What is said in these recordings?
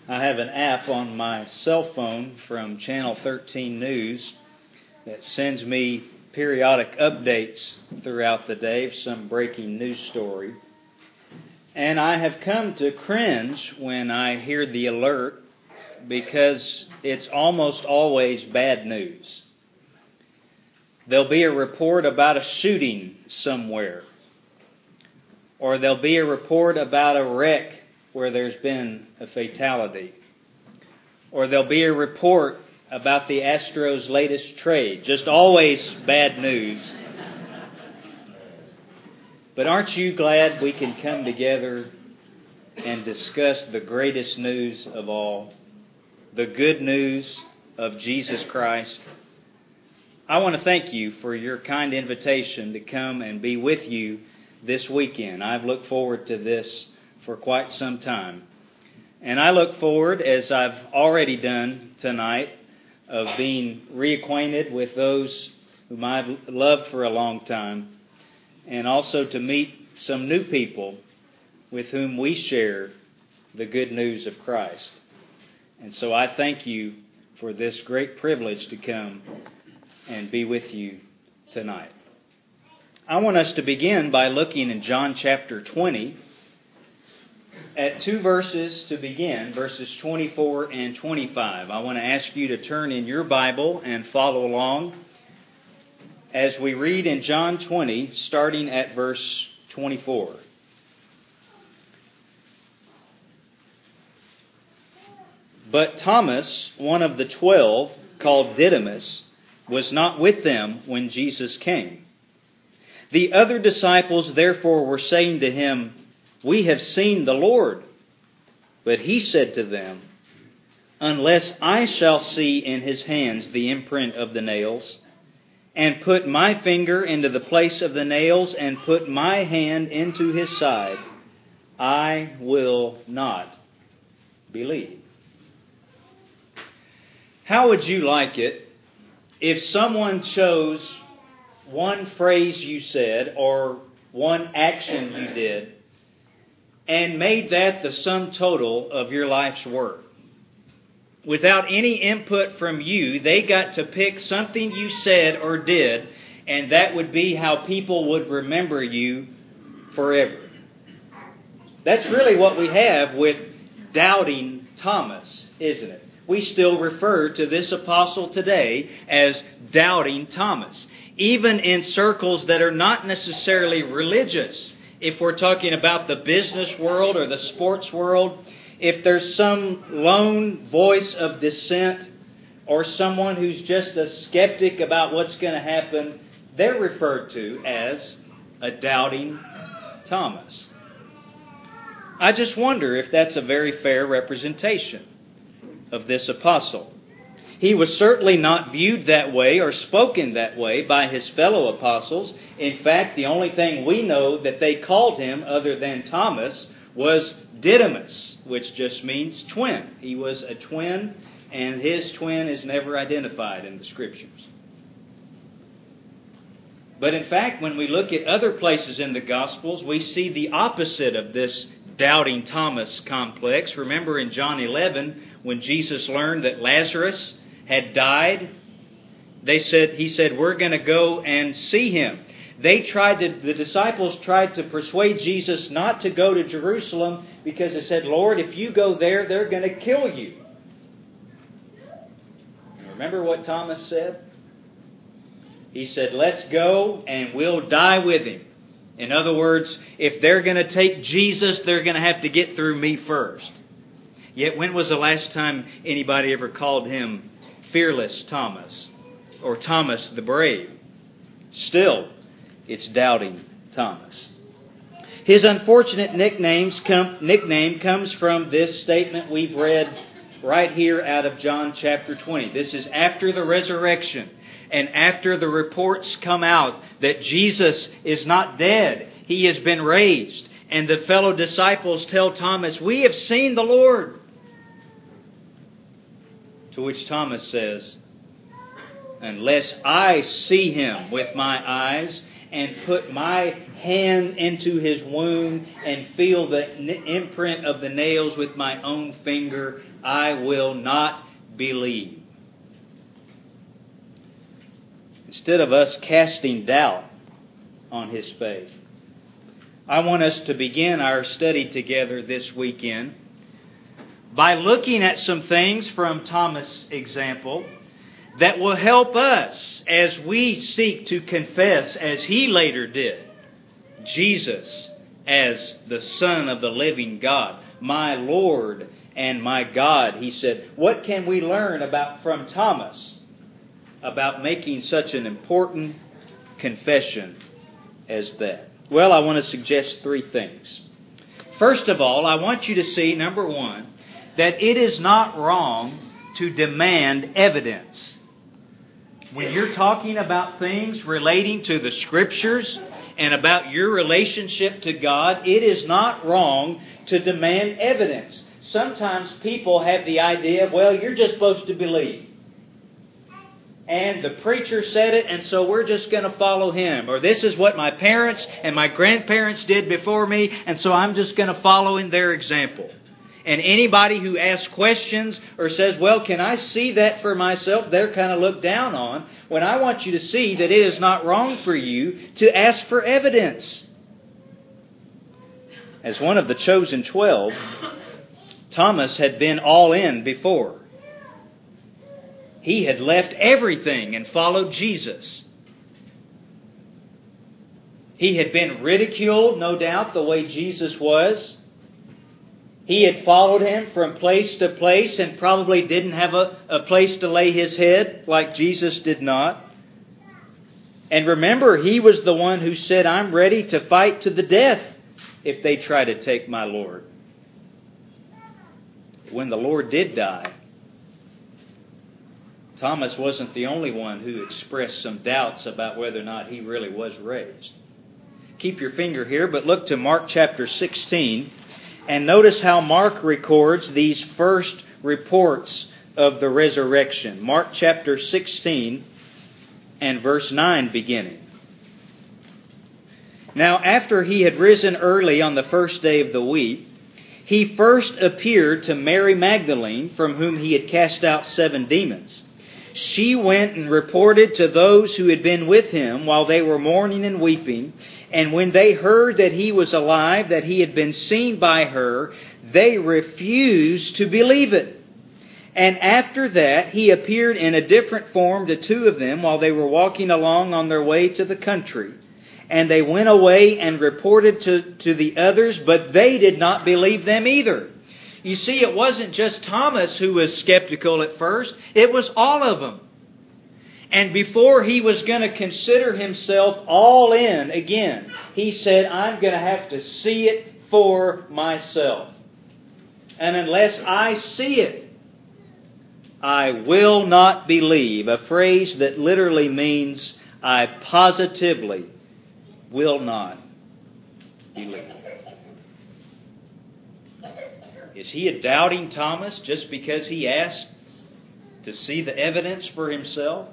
I have an app on my cell phone from Channel 13 News that sends me periodic updates throughout the day of some breaking news story. And I have come to cringe when I hear the alert because it's almost always bad news. There'll be a report about a shooting somewhere, or there'll be a report about a wreck where there's been a fatality, or there'll be a report about the Astros' latest trade. Just always bad news. But aren't you glad we can come together and discuss the greatest news of all, the good news of Jesus Christ? I want to thank you for your kind invitation to come and be with you this weekend. I've looked forward to this for quite some time. And I look forward, as I've already done tonight, of being reacquainted with those whom I've loved for a long time, and also to meet some new people with whom we share the good news of Christ. And so I thank you for this great privilege to come and be with you tonight. I want us to begin by looking in John chapter 20 at two verses to begin, verses 24 and 25. I want to ask you to turn in your Bible and follow along as we read in John 20, starting at verse 24. But Thomas, one of the 12, called Didymus, was not with them when Jesus came. The other disciples therefore were saying to him, "We have seen the Lord." But he said to them, "Unless I shall see in his hands the imprint of the nails, and put my finger into the place of the nails, and put my hand into his side, I will not believe." How would you like it if someone chose one phrase you said or one action you did and made that the sum total of your life's work? Without any input from you, they got to pick something you said or did, and that would be how people would remember you forever. That's really what we have with doubting Thomas, isn't it? We still refer to this apostle today as doubting Thomas, even in circles that are not necessarily religious. If we're talking about the business world or the sports world, if there's some lone voice of dissent or someone who's just a skeptic about what's going to happen, they're referred to as a doubting Thomas. I just wonder if that's a very fair representation of this apostle. He was certainly not viewed that way or spoken that way by his fellow apostles. In fact, the only thing we know that they called him other than Thomas was Didymus, which just means twin. He was a twin, and his twin is never identified in the Scriptures. But in fact, when we look at other places in the Gospels, we see the opposite of this doubting Thomas complex. Remember in John 11, when Jesus learned that Lazarus had died, he said, "We're going to go and see him." The disciples tried to persuade Jesus not to go to Jerusalem because they said, "Lord, if you go there, they're going to kill you." And remember what Thomas said? He said, "Let's go and we'll die with him." In other words, if they're going to take Jesus, they're going to have to get through me first. Yet when was the last time anybody ever called him Fearless Thomas or Thomas the Brave? Still, it's doubting Thomas. His unfortunate nickname comes from this statement we've read right here out of John chapter 20. This is after the resurrection and after the reports come out that Jesus is not dead. He has been raised. And the fellow disciples tell Thomas, "We have seen the Lord." To which Thomas says, "Unless I see him with my eyes and put my hand into his wound and feel the imprint of the nails with my own finger, I will not believe. Instead of us casting doubt on his faith, I want us to begin our study together this weekend by looking at some things from Thomas' example that will help us as we seek to confess, as he later did, Jesus as the Son of the living God, my Lord and my God. He said, what can we learn from Thomas about making such an important confession as that? Well, I want to suggest three things. First of all, I want you to see, number one, that it is not wrong to demand evidence. When you're talking about things relating to the Scriptures and about your relationship to God, it is not wrong to demand evidence. Sometimes people have the idea, well, you're just supposed to believe. And the preacher said it, and so we're just going to follow him. Or this is what my parents and my grandparents did before me, and so I'm just going to follow in their example. And anybody who asks questions or says, well, can I see that for myself? They're kind of looked down on. When I want you to see that it is not wrong for you to ask for evidence. As one of the chosen 12, Thomas had been all in before. He had left everything and followed Jesus. He had been ridiculed, no doubt, the way Jesus was. He had followed him from place to place and probably didn't have a place to lay his head like Jesus did not. And remember, he was the one who said, I'm ready to fight to the death if they try to take my Lord. When the Lord did die, Thomas wasn't the only one who expressed some doubts about whether or not he really was raised. Keep your finger here, but look to Mark chapter 16. And notice how Mark records these first reports of the resurrection. Mark chapter 16 and verse 9 beginning. Now, after he had risen early on the first day of the week, he first appeared to Mary Magdalene, from whom he had cast out 7 demons. She went and reported to those who had been with him while they were mourning and weeping. And when they heard that he was alive, that he had been seen by her, they refused to believe it. And after that, he appeared in a different form to 2 of them while they were walking along on their way to the country. And they went away and reported to the others, but they did not believe them either. You see, it wasn't just Thomas who was skeptical at first. It was all of them. And before he was going to consider himself all in again, he said, I'm going to have to see it for myself. And unless I see it, I will not believe. A phrase that literally means I positively will not believe. Is he a doubting Thomas just because he asked to see the evidence for himself?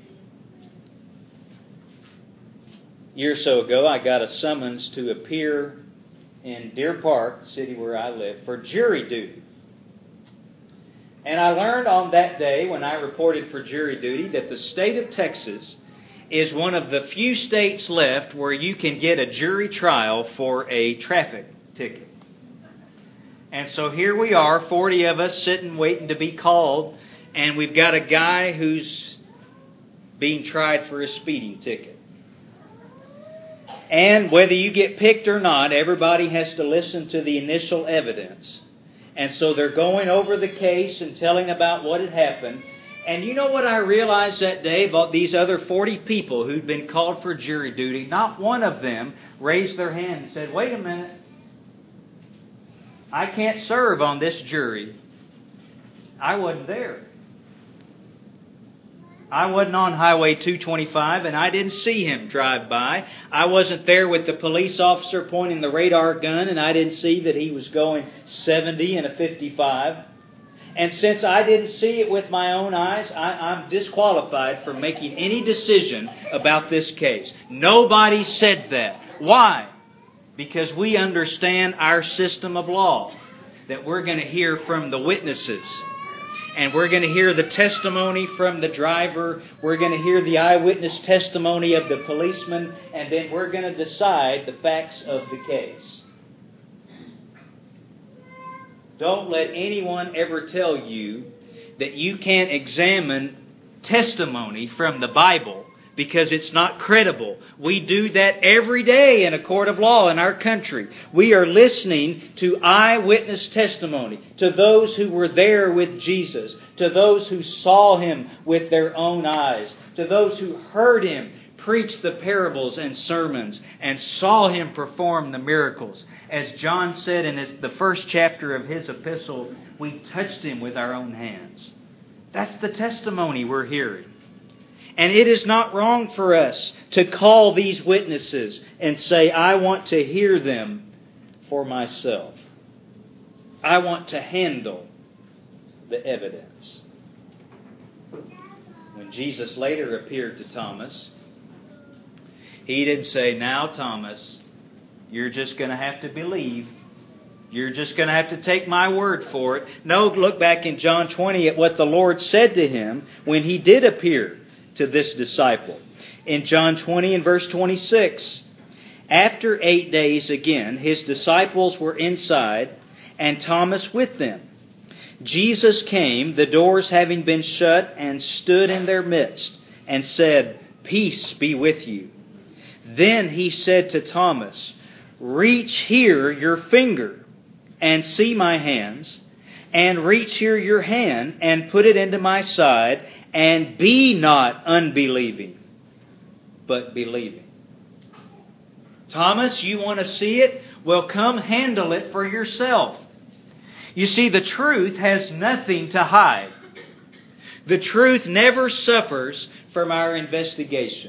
A year or so ago, I got a summons to appear in Deer Park, the city where I live, for jury duty. And I learned on that day, when I reported for jury duty, that the state of Texas is one of the few states left where you can get a jury trial for a traffic ticket. And so here we are, 40 of us sitting waiting to be called, and we've got a guy who's being tried for a speeding ticket. And whether you get picked or not, everybody has to listen to the initial evidence. And so they're going over the case and telling about what had happened. And you know what I realized that day about these other 40 people who'd been called for jury duty? Not one of them raised their hand and said, wait a minute, I can't serve on this jury. I wasn't there. I wasn't on Highway 225 and I didn't see him drive by. I wasn't there with the police officer pointing the radar gun and I didn't see that he was going 70 in a 55. And since I didn't see it with my own eyes, I'm disqualified from making any decision about this case. Nobody said that. Why? Because we understand our system of law. That we're going to hear from the witnesses. And we're going to hear the testimony from the driver. We're going to hear the eyewitness testimony of the policeman. And then we're going to decide the facts of the case. Don't let anyone ever tell you that you can't examine testimony from the Bible because it's not credible. We do that every day in a court of law in our country. We are listening to eyewitness testimony, to those who were there with Jesus, to those who saw Him with their own eyes, to those who heard Him preach the parables and sermons and saw Him perform the miracles. As John said in the first chapter of his epistle, we touched Him with our own hands. That's the testimony we're hearing. And it is not wrong for us to call these witnesses and say, I want to hear them for myself. I want to handle the evidence. When Jesus later appeared to Thomas, He didn't say, now Thomas, you're just going to have to believe. You're just going to have to take my word for it. No, look back in John 20 at what the Lord said to him when He did appear to this disciple. In John 20 and verse 26, after 8 days again, His disciples were inside and Thomas with them. Jesus came, the doors having been shut, and stood in their midst and said, peace be with you. Then He said to Thomas, reach here your finger and see my hands, and reach here your hand and put it into my side, and be not unbelieving, but believing. Thomas, you want to see it? Well, come handle it for yourself. You see, the truth has nothing to hide. The truth never suffers from our investigation.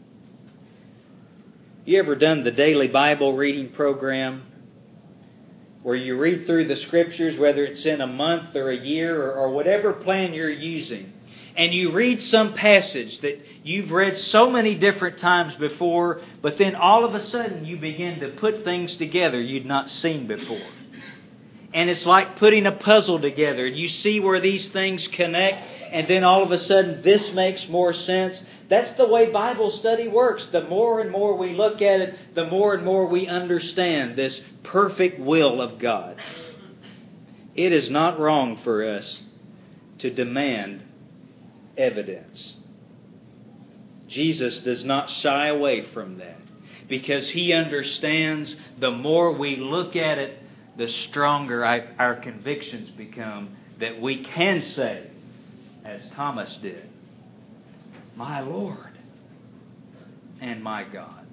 You ever done the daily Bible reading program where you read through the Scriptures, whether it's in a month or a year or whatever plan you're using, and you read some passage that you've read so many different times before, but then all of a sudden you begin to put things together you'd not seen before. And it's like putting a puzzle together. You see where these things connect, and then all of a sudden this makes more sense. That's the way Bible study works. The more and more we look at it, the more and more we understand this perfect will of God. It is not wrong for us to demand evidence. Jesus does not shy away from that because He understands the more we look at it, the stronger our convictions become that we can say, as Thomas did, my Lord and my God.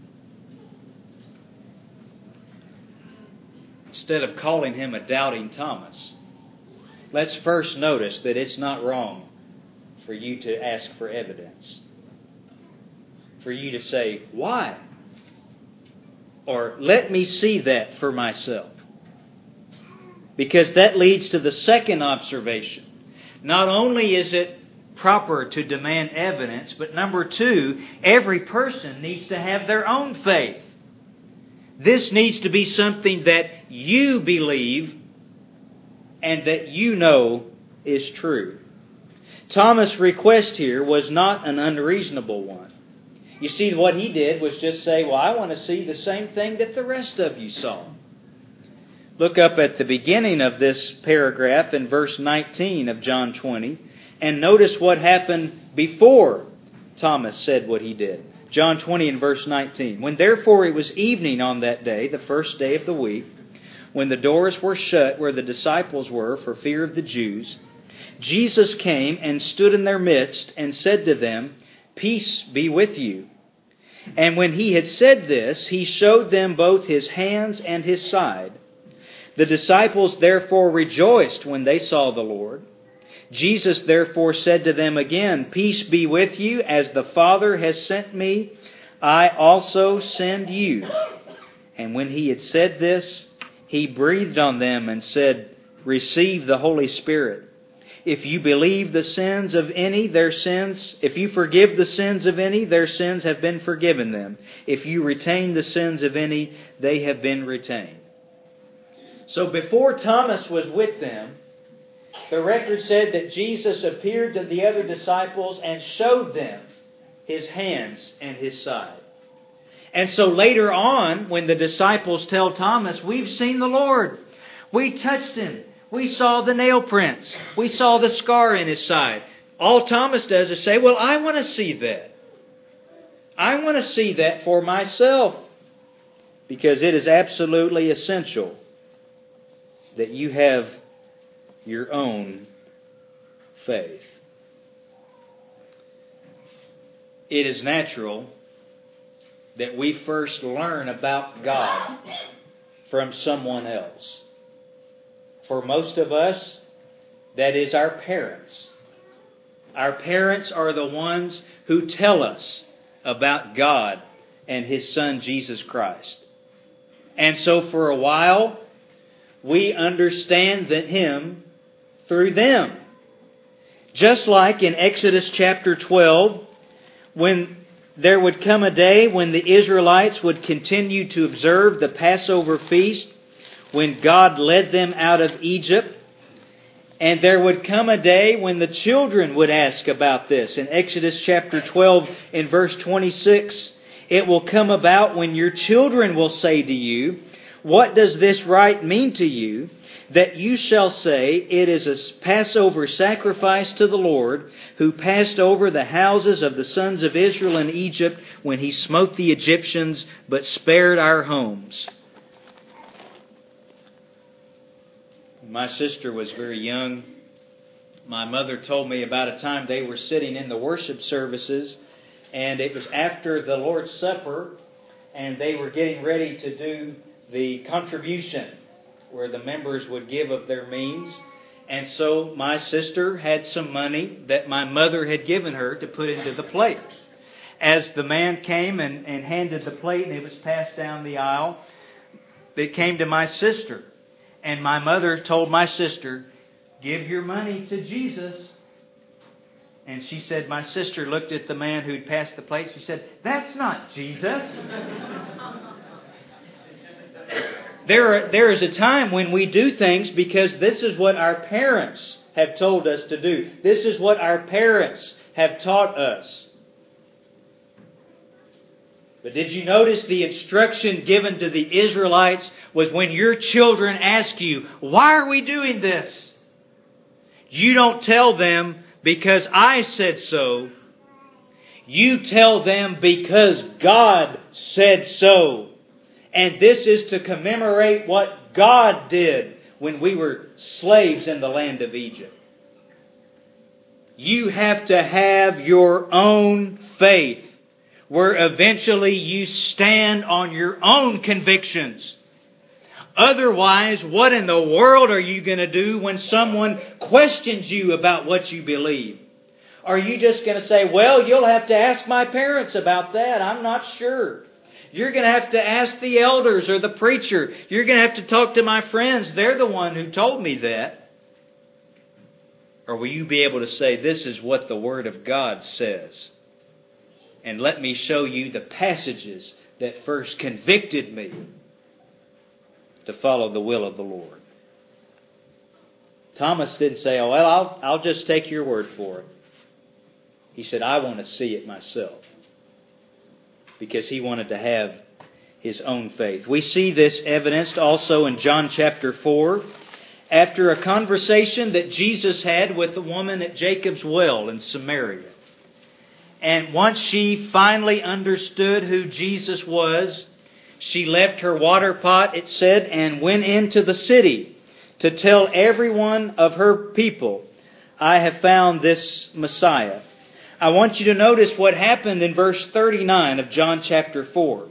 Instead of calling him a doubting Thomas, let's first notice that it's not wrong for you to ask for evidence. For you to say, why? Or let me see that for myself. Because that leads to the second observation. Not only is it proper to demand evidence, but number two, every person needs to have their own faith. This needs to be something that you believe and that you know is true. Thomas' request here was not an unreasonable one. You see, what he did was just say, well, I want to see the same thing that the rest of you saw. Look up at the beginning of this paragraph in verse 19 of John 20 and notice what happened before Thomas said what he did. John 20 and verse 19. When therefore it was evening on that day, the first day of the week, when the doors were shut where the disciples were for fear of the Jews, Jesus came and stood in their midst and said to them, peace be with you. And when He had said this, He showed them both His hands and His side. The disciples therefore rejoiced when they saw the Lord. Jesus therefore said to them again, peace be with you. As the Father has sent me, I also send you. And when He had said this, He breathed on them and said, receive the Holy Spirit. If you believe the sins of any, if you forgive the sins of any, their sins have been forgiven them. If you retain the sins of any, they have been retained. So before Thomas was with them, the record said that Jesus appeared to the other disciples and showed them His hands and His side. And so later on, when the disciples tell Thomas, "We've seen the Lord. We touched Him. We saw the nail prints. We saw the scar in His side." All Thomas does is say, "Well, I want to see that. I want to see that for myself." Because it is absolutely essential that you have your own faith. It is natural that we first learn about God from someone else. For most of us, that is our parents. Our parents are the ones who tell us about God and His Son, Jesus Christ. And so for a while, we understand Him through them. Just like in Exodus chapter 12, when there would come a day when the Israelites would continue to observe the Passover feast, when God led them out of Egypt. And there would come a day when the children would ask about this. In Exodus chapter 12, in verse 26, it will come about when your children will say to you, "What does this rite mean to you?" That you shall say, "It is a Passover sacrifice to the Lord, who passed over the houses of the sons of Israel in Egypt when He smote the Egyptians, but spared our homes." When my sister was very young, my mother told me about a time they were sitting in the worship services, and it was after the Lord's Supper, and they were getting ready to do the contribution, where the members would give of their means. And so my sister had some money that my mother had given her to put into the plate. As the man came and handed the plate and it was passed down the aisle, it came to my sister. And my mother told my sister, "Give your money to Jesus." And she said, my sister looked at the man who'd passed the plate. She said, "That's not Jesus." There is a time when we do things because this is what our parents have told us to do. This is what our parents have taught us. But did you notice the instruction given to the Israelites was when your children ask you, "Why are we doing this?" You don't tell them, "Because I said so." You tell them, "Because God said so." And this is to commemorate what God did when we were slaves in the land of Egypt. You have to have your own faith, where eventually you stand on your own convictions. Otherwise, what in the world are you going to do when someone questions you about what you believe? Are you just going to say, "Well, you'll have to ask my parents about that. I'm not sure. You're going to have to ask the elders or the preacher. You're going to have to talk to my friends. They're the one who told me that"? Or will you be able to say, "This is what the Word of God says. And let me show you the passages that first convicted me to follow the will of the Lord"? Thomas didn't say, "Oh, well, I'll just take your word for it." He said, "I want to see it myself." Because he wanted to have his own faith. We see this evidenced also in John chapter 4. After a conversation that Jesus had with the woman at Jacob's well in Samaria. And once she finally understood who Jesus was, she left her water pot, it said, and went into the city to tell everyone of her people, "I have found this Messiah." I want you to notice what happened in verse 39 of John chapter 4.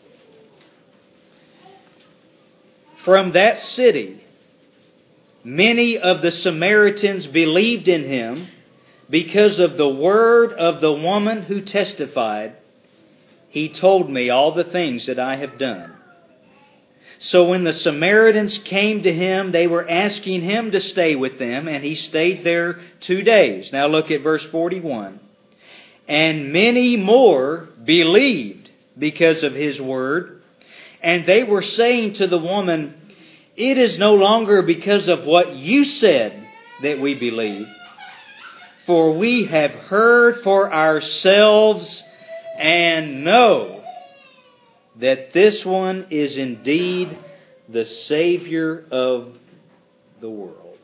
From that city, many of the Samaritans believed in Him because of the word of the woman who testified, "He told me all the things that I have done." So when the Samaritans came to him, they were asking him to stay with them, and he stayed there 2 days. Now look at verse 41. And many more believed because of his word. And they were saying to the woman, it is no longer because of what you said that we believe, for we have heard for ourselves and know that this one is indeed the Savior of the world.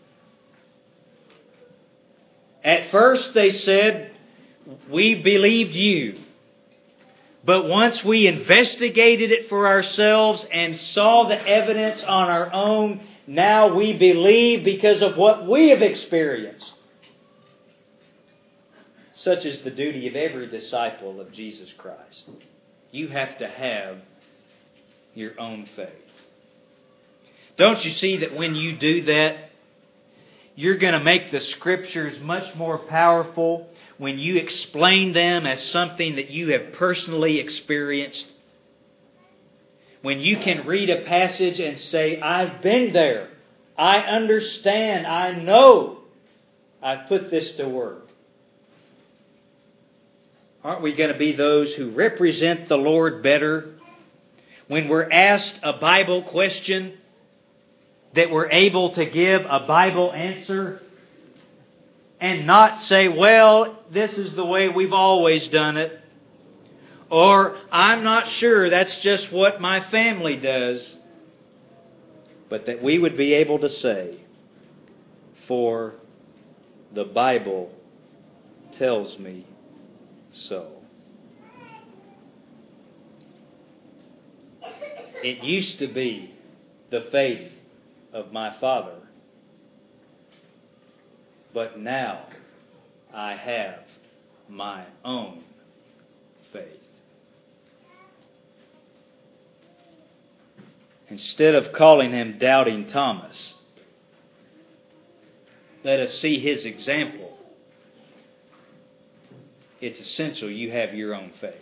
At first they said, we believed you. But once we investigated it for ourselves and saw the evidence on our own, now we believe because of what we have experienced. Such is the duty of every disciple of Jesus Christ. You have to have your own faith. Don't you see that when you do that, you're going to make the Scriptures much more powerful when you explain them as something that you have personally experienced? When you can read a passage and say, I've been there, I understand, I know, I've put this to work. Aren't we going to be those who represent the Lord better when we're asked a Bible question, that we're able to give a Bible answer and not say, well, this is the way we've always done it, or I'm not sure, that's just what my family does, but that we would be able to say, for the Bible tells me so. It used to be the faith of my father, but now I have my own faith. Instead of calling him Doubting Thomas, let us see his example. It's essential you have your own faith.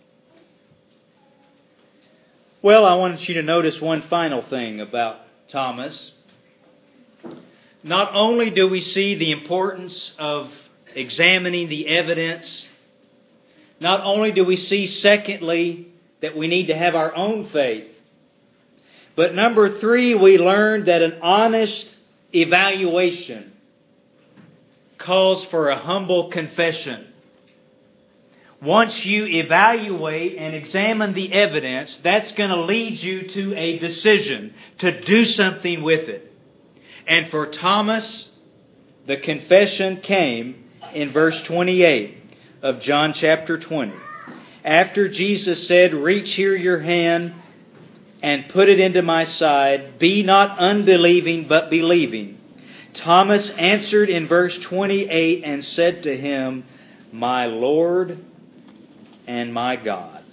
Well, I wanted you to notice one final thing about Thomas. Not only do we see the importance of examining the evidence, not only do we see, secondly, that we need to have our own faith, but number 3, we learned that an honest evaluation calls for a humble confession. Once you evaluate and examine the evidence, that's going to lead you to a decision to do something with it. And for Thomas, the confession came in verse 28 of John chapter 20. After Jesus said, reach here your hand and put it into my side, be not unbelieving but believing. Thomas answered in verse 28 and said to him, my Lord and my God.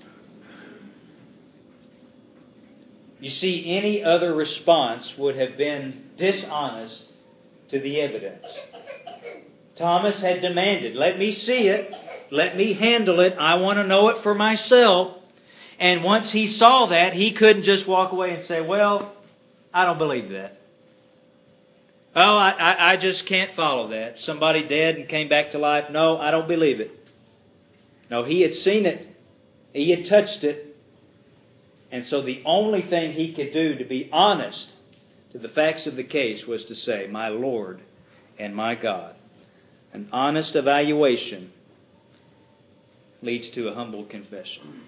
You see, any other response would have been dishonest to the evidence. Thomas had demanded, let me see it, let me handle it, I want to know it for myself. And once he saw that, he couldn't just walk away and say, well, I don't believe that. Oh, I just can't follow that. Somebody dead and came back to life. No, I don't believe it. No, he had seen it. He had touched it. And so the only thing he could do to be honest to the facts of the case was to say, my Lord and my God. An honest evaluation leads to a humble confession.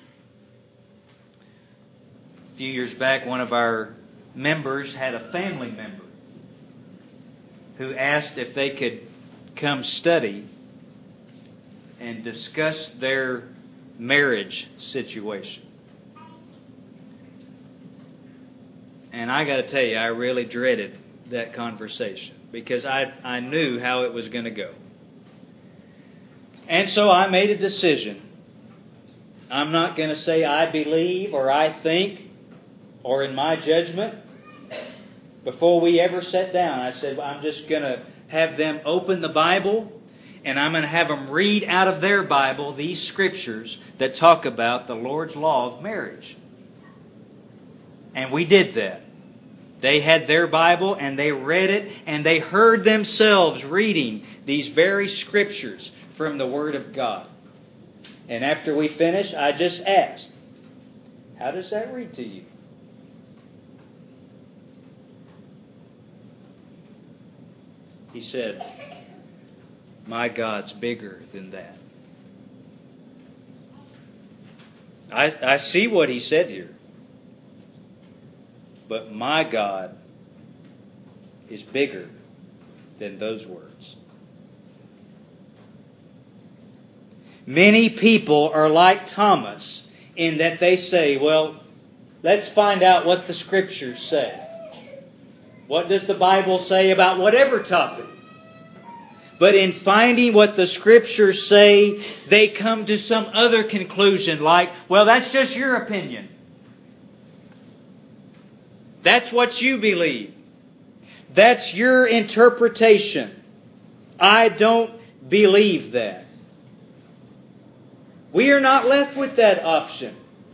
A few years back, one of our members had a family member who asked if they could come study and discuss their marriage situation. And I got to tell you, I really dreaded that conversation because I knew how it was going to go. And so I made a decision. I'm not going to say I believe or I think or in my judgment. Before we ever sat down, I said, I'm just going to have them open the Bible and I'm going to have them read out of their Bible these scriptures that talk about the Lord's law of marriage. And we did that. They had their Bible and they read it and they heard themselves reading these very scriptures from the Word of God. And after we finished, I just asked, how does that read to you? He said, my God's bigger than that. I see what he said here. But my God is bigger than those words. Many people are like Thomas in that they say, well, let's find out what the Scriptures say. What does the Bible say about whatever topic? But in finding what the Scriptures say, they come to some other conclusion like, well, that's just your opinion. That's what you believe. That's your interpretation. I don't believe that. We are not left with that option.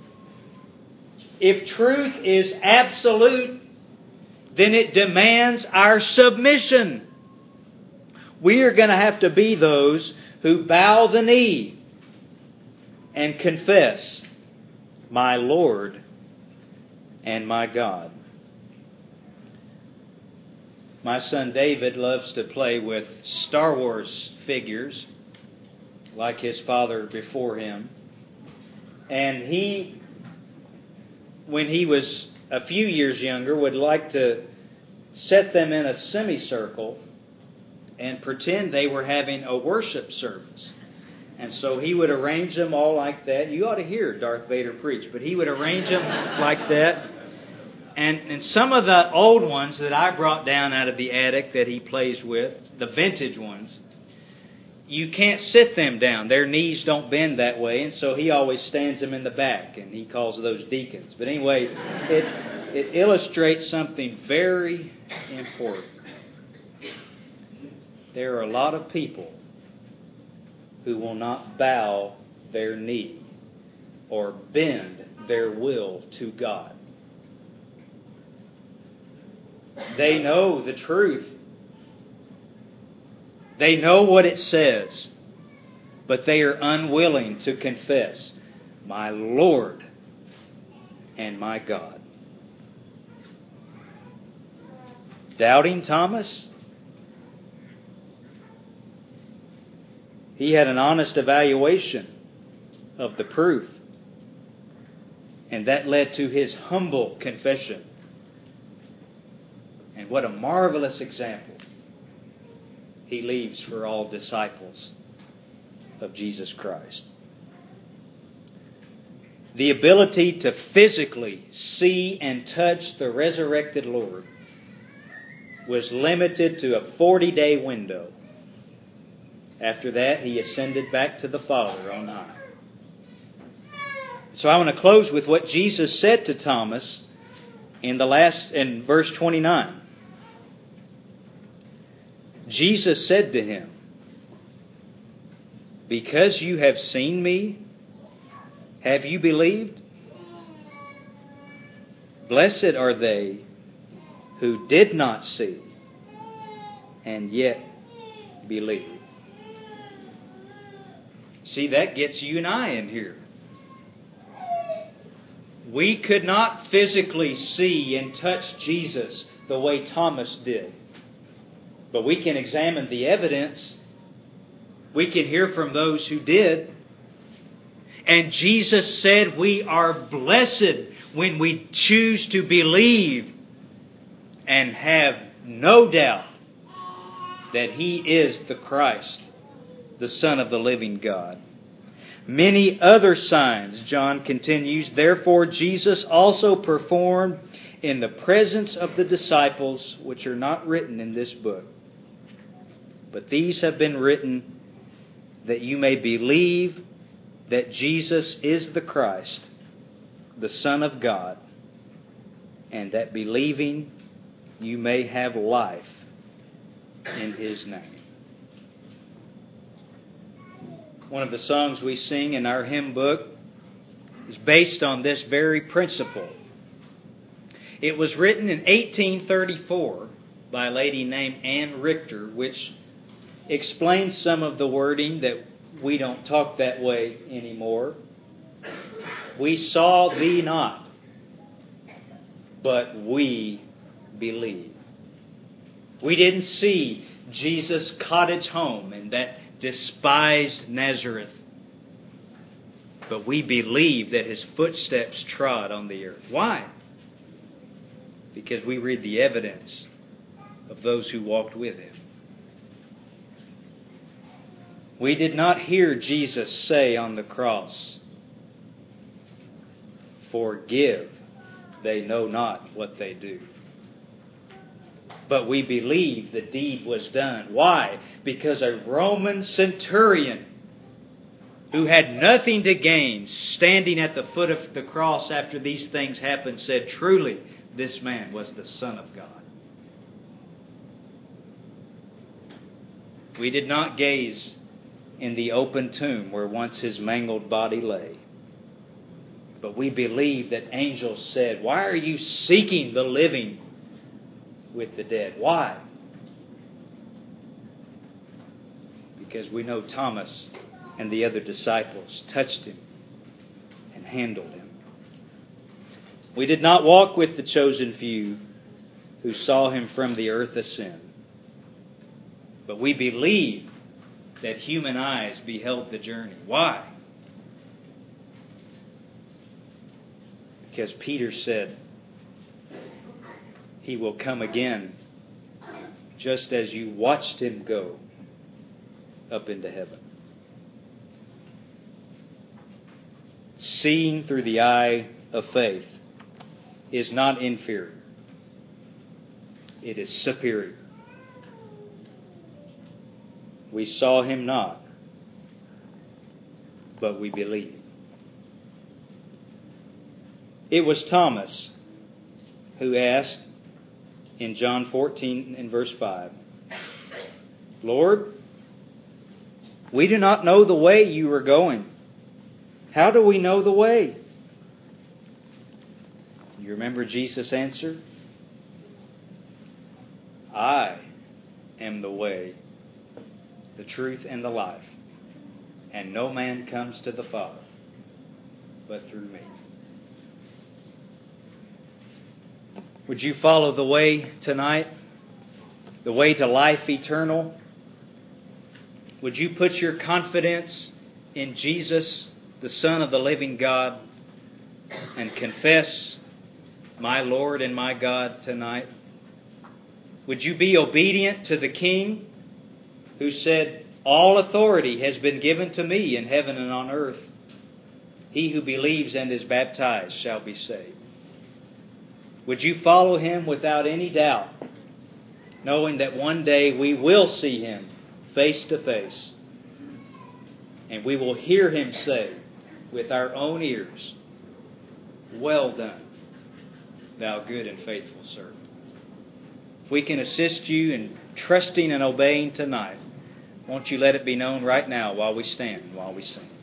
If truth is absolute, then it demands our submission. We are going to have to be those who bow the knee and confess, my Lord and my God. My son David loves to play with Star Wars figures, like his father before him. And he, when he was a few years younger, would like to set them in a semicircle and pretend they were having a worship service. And so he would arrange them all like that. You ought to hear Darth Vader preach, but he would arrange them like that. And some of the old ones that I brought down out of the attic that he plays with, the vintage ones, you can't sit them down. Their knees don't bend that way, and so he always stands them in the back, and he calls those deacons. But anyway, it illustrates something very important. There are a lot of people who will not bow their knee or bend their will to God. They know the truth. They know what it says, but they are unwilling to confess, my Lord and my God. Doubting Thomas? He had an honest evaluation of the proof, and that led to his humble confession. And what a marvelous example he leaves for all disciples of Jesus Christ. The ability to physically see and touch the resurrected Lord was limited to a 40-day window. After that, he ascended back to the Father on high. So I want to close with what Jesus said to Thomas in verse 29. Jesus said to him, because you have seen me, have you believed? Blessed are they who did not see and yet believe. See, that gets you and I in here. We could not physically see and touch Jesus the way Thomas did. But we can examine the evidence. We can hear from those who did. And Jesus said we are blessed when we choose to believe and have no doubt that He is the Christ, the Son of the living God. Many other signs, John continues, therefore Jesus also performed in the presence of the disciples, which are not written in this book. But these have been written that you may believe that Jesus is the Christ, the Son of God, and that believing you may have life in His name. One of the songs we sing in our hymn book is based on this very principle. It was written in 1834 by a lady named Anne Richter, which explains some of the wording that we don't talk that way anymore. We saw thee not, but we believe. We didn't see Jesus' cottage home in that despised Nazareth, but we believe that His footsteps trod on the earth. Why? Because we read the evidence of those who walked with Him. We did not hear Jesus say on the cross, "Forgive, they know not what they do." But we believe the deed was done. Why? Because a Roman centurion who had nothing to gain, standing at the foot of the cross after these things happened, said, "Truly, this man was the Son of God." We did not gaze in the open tomb where once His mangled body lay, but we believe that angels said, "Why are you seeking the living with the dead?" Why? Because we know Thomas and the other disciples touched Him and handled Him. We did not walk with the chosen few who saw Him from the earth ascend, but we believe that human eyes beheld the journey. Why? Because Peter said, He will come again, just as you watched Him go up into heaven. Seeing through the eye of faith is not inferior. It is superior. We saw Him not, but we believe. It was Thomas who asked in John 14 and verse 5, "Lord, we do not know the way you are going. How do we know the way?" You remember Jesus' answer? "I am the way, the truth, and the life, and no man comes to the Father but through me." Would you follow the way tonight? The way to life eternal? Would you put your confidence in Jesus, the Son of the living God, and confess, "My Lord and my God," tonight? Would you be obedient to the King who said, "All authority has been given to me in heaven and on earth. He who believes and is baptized shall be saved"? Would you follow Him without any doubt, knowing that one day we will see Him face to face, and we will hear Him say with our own ears, "Well done, thou good and faithful servant"? If we can assist you in trusting and obeying tonight, won't you let it be known right now while we stand, while we sing?